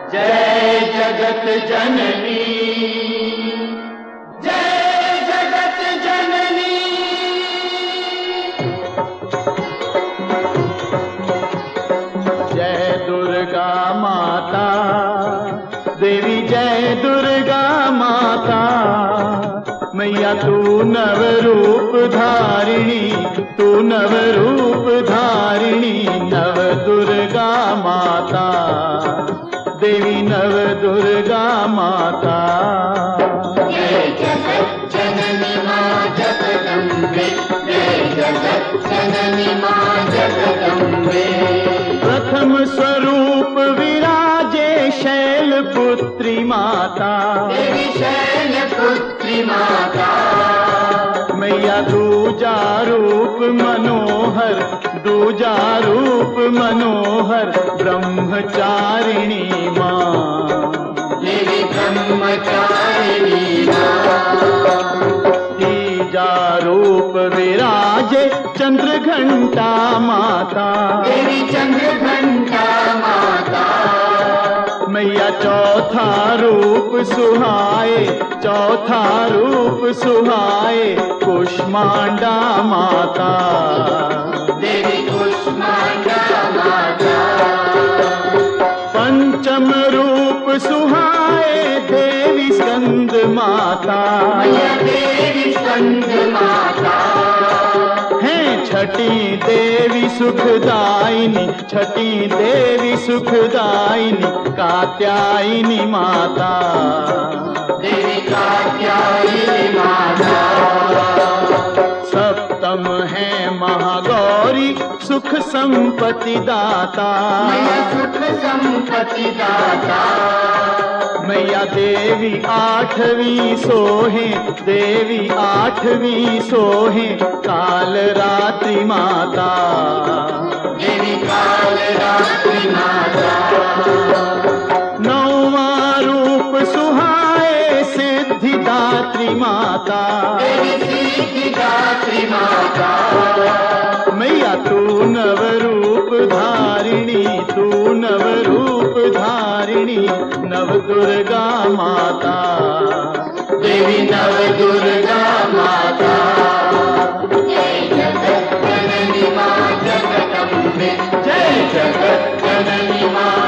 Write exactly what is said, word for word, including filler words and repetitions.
जय जगत जननी, जय जगत जननी। जय दुर्गा माता, देवी जय दुर्गा माता। मैया तू नव रूप धारिणी, तू नव रूप धारिणी, नव दुर्गा माता, देवी नव दुर्गा माता। जय जगत जननी माँ जगदम्बे, जय जगत जननी माँ जगदम्बे। प्रथम स्वरूप विराजे शैलपुत्री माता, देवी शैलपुत्री माता। मैया दूजा रूप मनोहर, दूजा रूप मनोहर, ब्रह्मचारिणी माँ, देवी ब्रह्मचारिणी माँ। तीजा रूप विराजे चंद्र घंटा माता, देवी चंद्र घंटा माता। मैया चौथा रूप सुहाए, चौथा रूप सुहाए, कुष्मांडा माता, देवी कुष्मांडा माता। पंचम रूप सुहाए देवी स्कंद माता, मैया देवी स्कंद माता। हैं छठी देवी सुखदायिनी, छठी देवी सुखदायिनी, कात्यायिनी माता, देवी कात्यायनी माता। सप्तम है महागौरी सुख संपत्ति दाता, मैया सुख संपत्ति दाता। मैया देवी आठवीं सोहे, देवी आठवीं सोहे, काल रात्रि माता, देवी काल रात्रि माता। नौवां रूप सुहाए सिद्धिदात्री माता, देवी सिद्धिदात्री माता। मैया तू नव रूप धारिणी, तू नव रूप धारिणी, नव दुर्गा माता, देवी नव दुर्गा माता। जय जगत जननी माँ जगदम्बे, जय जगत जननी माँ